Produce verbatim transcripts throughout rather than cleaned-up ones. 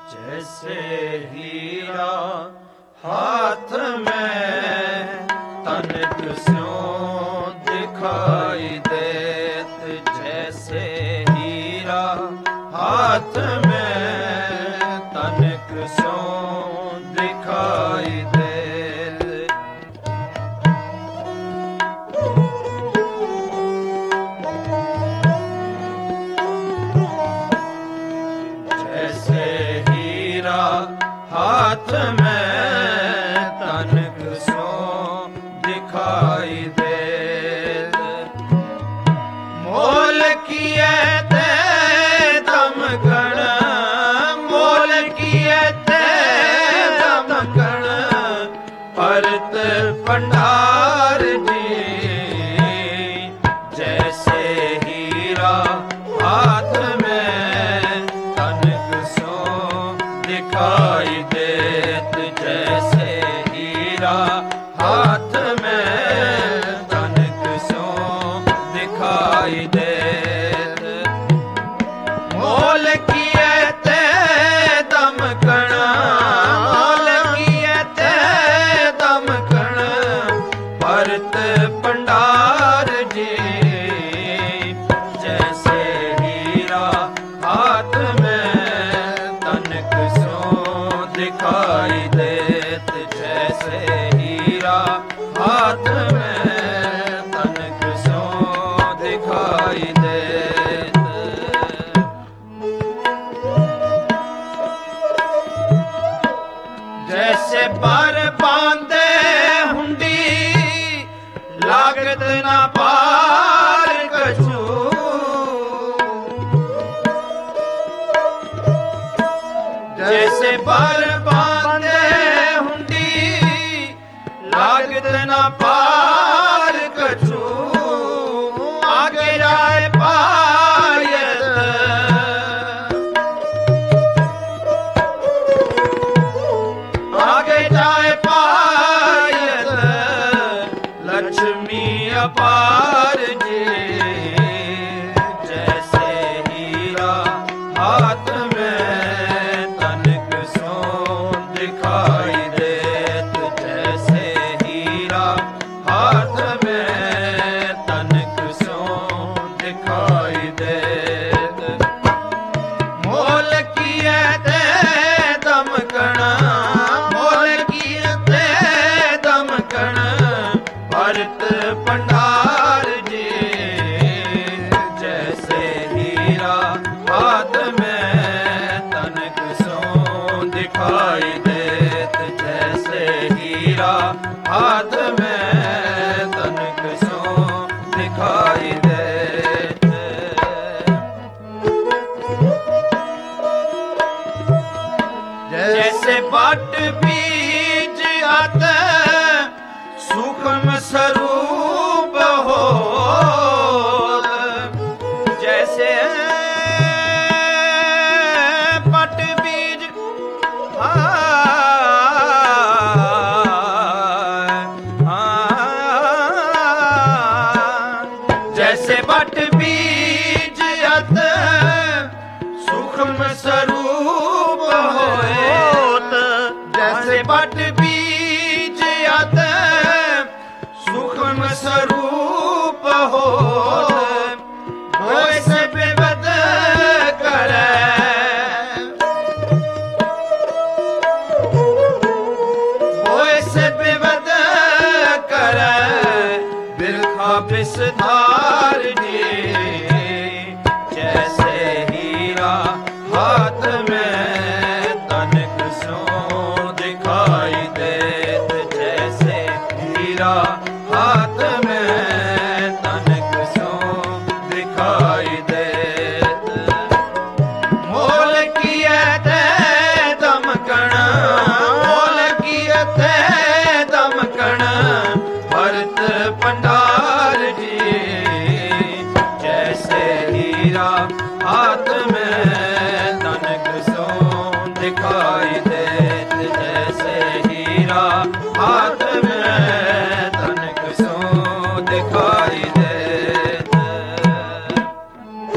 जैसे हीरा हाथ में तनिक स्यों दिखाई देत, जैसे हीरा हाथ में तनिक स्यों दिखाई देत। जैसे हीरा हाथ में तनिक स्यों दिखाई देत, मोल किए ते दमकण, मोल किए ते दमकण, परत भंडार जी। जैसे हीरा हाथ में तनिक स्यों दिखाई देत, जैसे हीरा हाथ में तनिक स्यों दिखाई देत। मोल किए ते दमकण, मोल किए ते दमकण, परत भंडार जी। जैसे हीरा हाथ में तनिक स्यों दिखाई देत, जैसे हीरा हाथ में तनिक स्यों दिखाई देत। जैसे पर बांधे हुंडी लागत ना पार कछु, जैसे पर बांधे हुंडी लागत ना पार कछु, आगे जाए पायत, आगे जाए पायत, लक्ष्मी अपार जी। जैसे हीरा हाथ में तनिक स्यों दिखाई देत, जैसे हीरा हाथ में तनिक स्यों दिखाई देत। मोल किए ते दमकण, मोल किए ते दमकण, परत भंडार जी। जैसे हीरा हाथ में तनिक स्यों दिखाई देत, जैसे हीरा हाथ में तनिक स्यों दिखाई देत। जैसे बट बीज अत सूक्ष्म स्वरूप हो, जैसे बट बीज हाँ, जैसे बट बीज अत सूक्ष्म स्वरूप होत, जैसे बट बीज अत सूक्ष्म स्वरूप होत, होय से विवद करे, होय से विवद करे, बिरखा विस्तार जी। जैसे हीरा हाथ में तनिक स्यों दिखाई देत, जैसे हीरा हाथ में तनिक स्यों दिखाई देत। मोल किए ते दमकण, मोल किए ते दमकण, परत भंडार जी। जैसे हीरा हाथ में तनिक स्यों दिखाई देत, जैसे हीरा हाथ में तनिक स्यों दिखाई देत।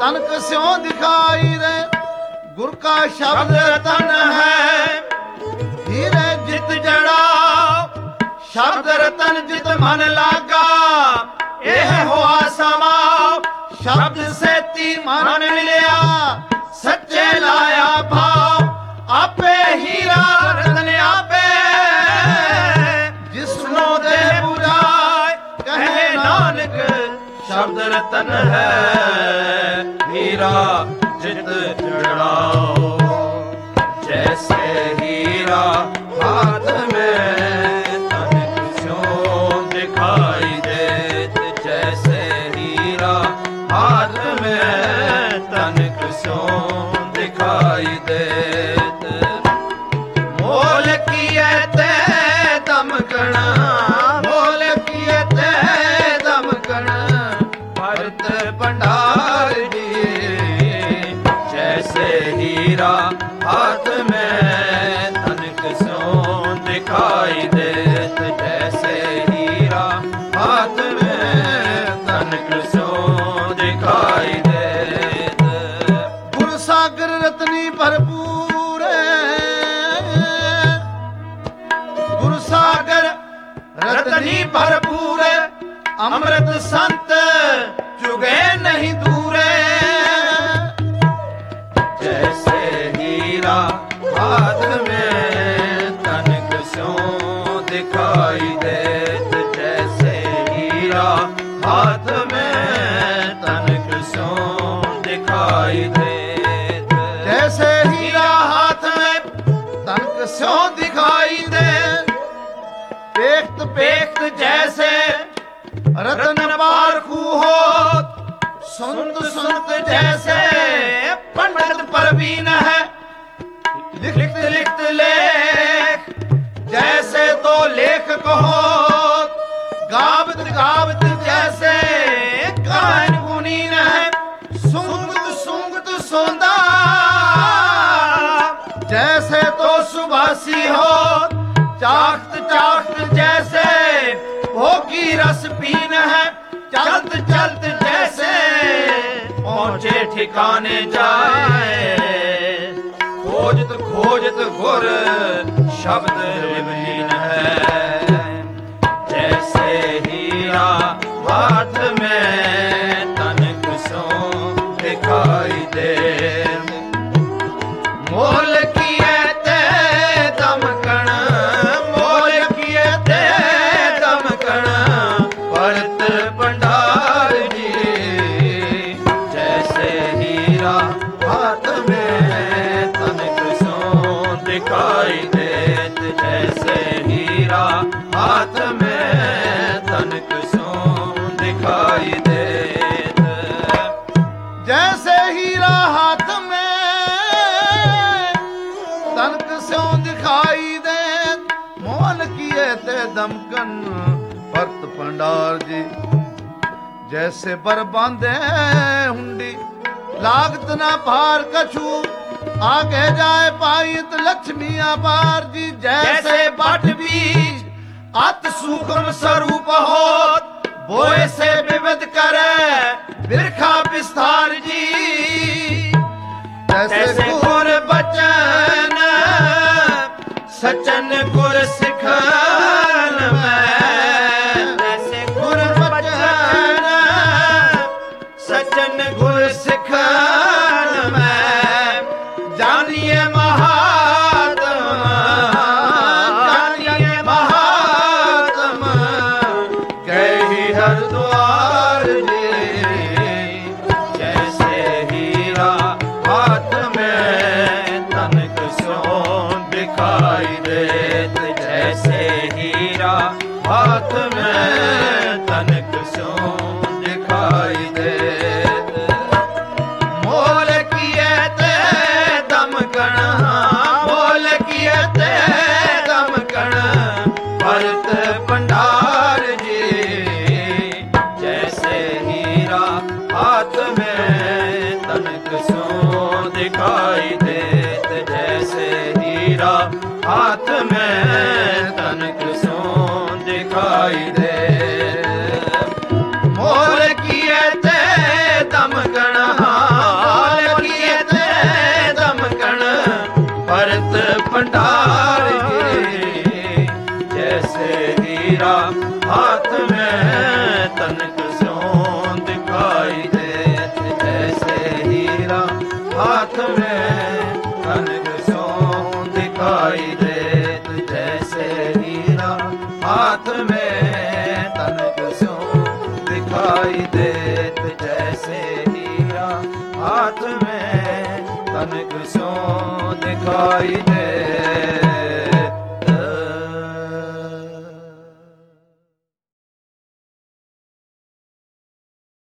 तनक स्यों दिखाई दे। गुर का शब्द रतन है, हीरे जित जड़ा। शब्द रतन जित मन लागा, एह हुआ समा। शब्द से ती मन मिलिया, सच्चे लाया भाव। आपे हीरा रतन आपे, जिसनो दे बुझाए। कहे नानक शब्द रतन है, हीरा जित जड़ाओ। जैसे हीरा हाथ में तनिक स्यों दिखाई देत। जैसे हीरा हाथ में तनिक स्यों दिखाई देत। मोल किए ते दमकण, मोल किए ते दमकण। भरत भंडार जी, जैसे हीरा हाथ में तनिक स्यों दिखाई देत। जैसे हीरा हाथ में तनिक स्यों दिखाई देत। गुर सागर रतनी भरपूर, गुर सागर रतनी भरपूर। अमृत संत चुगे नहीं दूरे। जैसे हीरा हाथ में तनिक स्यों दिखाई देत। जैसे हीरा हाथ में तनिक स्यों दिखाई देत। जैसे हीरा हाथ में तनिक स्यों दिखाई दे। पेख्त पेख्त जैसे रतन पारखू हो। सुनत सुनत जैसे पंडित परवीन है। लिखत लिखत लेख जैसे तो लेख कहो। गावत गावत जैसे गायन गुनीन है। सूंघत सूंघत सोंदा जैसे तो सुभासी हो। चाखत चाखत जैसे भोगी रस पीन है। चलत चलत जैसे पहुंचे ठिकाने जाए। खोजत खोजत गुर शब्द विलीन है। जैसे हीरा हाथ में तनिक स्यों दिखाई दे। मोल किए ते दमकण, मोल किए ते दमकण। भरत भंडार जी, जैसे हीरा हाथ में तनिक स्यों दिखाई देत। जैसे हीरा हाथ में तनिक स्यों दिखाई देत। जैसे हीरा हाथ में तनिक स्यों दिखाई देत। मोल किए ते दमकन भरत भंडार जी। जैसे बर बांधे हुंडी, लागत ना भार कछु। आगे जाए पाइत लक्ष्मी अपार जी। जैसे बट बीज अत सूक्ष्म स्वरूप होत। बोए से विविध करे बिरखा विस्तार जी। जैसे गुर बचन सचन गुर सिखान में। जैसे गुर बचन सचन गुर सिखान में। जानिए महात्मा, जानिए महात्मा। गए ही हरिद्वार जी। जैसे हीरा हाथ में तनिक स्यों दिखाई देत। जैसे हीरा हाथ में तनिक स्यों दिखाई देत। मोल किए ते दमकण, मोल किए ते दमकण। भरत भंडार जी, जैसे हीरा हाथ में तनिक स्यों दिखाई देत। जैसे हीरा हाथ में तनिक स्यों दिखाई देत। मोल किए ते दमकण, हीरा हाथ में तनिक स्यों दिखाई देत जैसे हीरा हाथ में तनिक स्यों दिखाई देत जैसे हीरा हाथ में तनिक स्यों दिखाई देत जैसे हीरा हाथ में तनिक स्यों दिखाई दे।